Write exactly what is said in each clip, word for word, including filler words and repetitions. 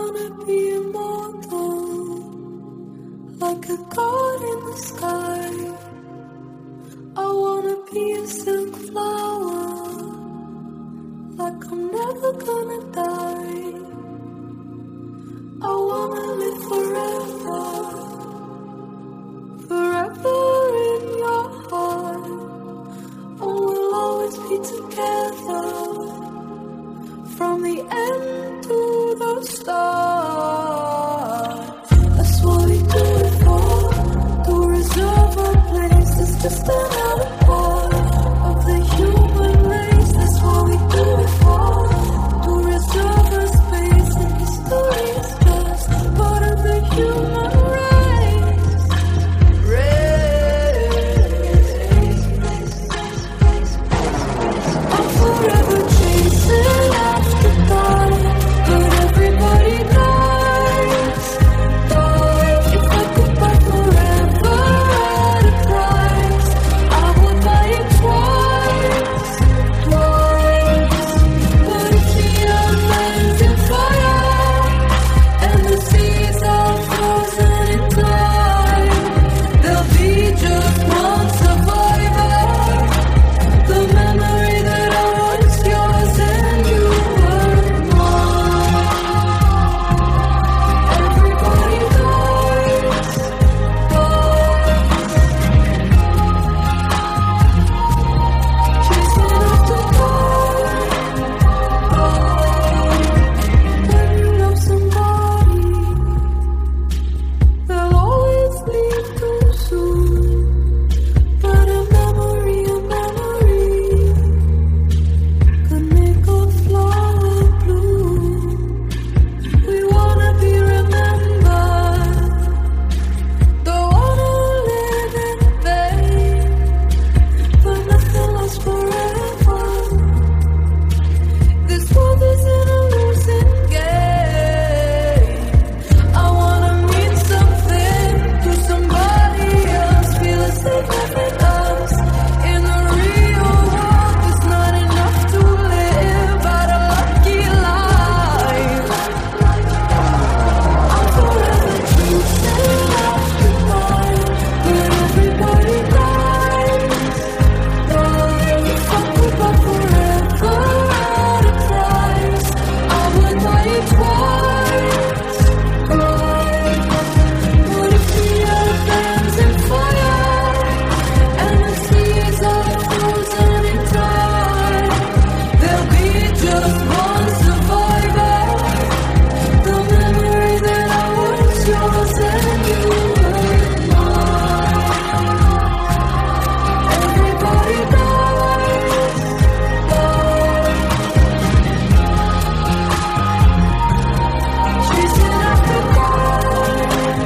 wanna be immortal, like a god in the sky. I wanna be a silk flower, like I'm never gonna die. I wanna live forever, forever in your heart. And we'll always be together, from the end to the start. That's what we do it for, to reserve a place that's just another part of the human race. That's what we do it for, to reserve a space in history is just part of the human race. Race. I'm forever chasing after time, but everybody dies. Die. If I could buy forever at a price, I would buy it twice, twice. But if the earth lands in fire and the seas are frozen in time, there'll be just one survivor. The memory that I was yours and you were mine. Everybody dies, dies. Chasing after time. When you love somebody, they'll always leave too soon. But a memory, a memory could make a flower bloom. We wanna be remembered, don't wanna live in vain. But nothing lasts forever. This world isn't a losing game. I wanna mean something to somebody else, feel as safe as us. In the real world, it's not enough to live out a lucky life. I'm forever chasing after time, but everybody dies. If I could buy forever at a price, I would buy it twice, twice. But if the earth lands in fire and the seas are frozen in time, there'll be just one survivor. The memory that I was yours and you were mine. Everybody dies, dies. Chasing after time.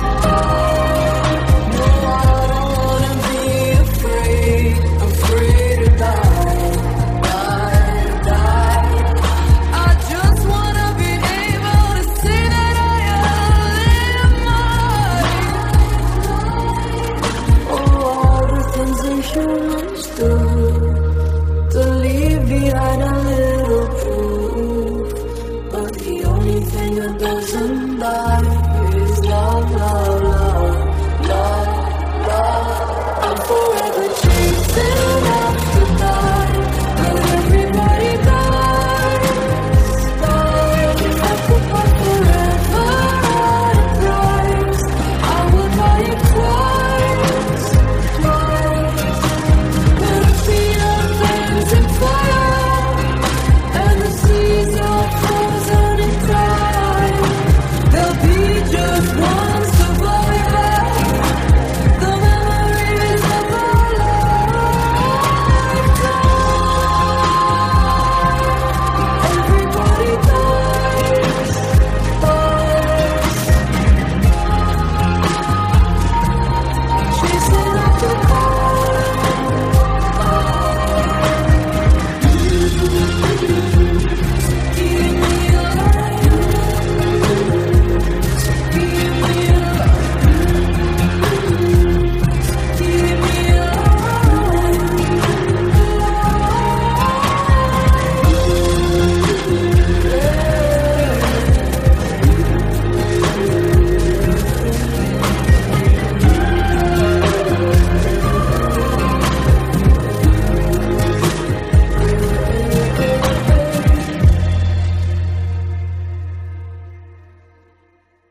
No, I don't wanna be afraid, afraid to die, die, die. I just wanna be able to say that I live mine. Oh, all the things that humans do, to leave behind a little proof. But the only thing that doesn't die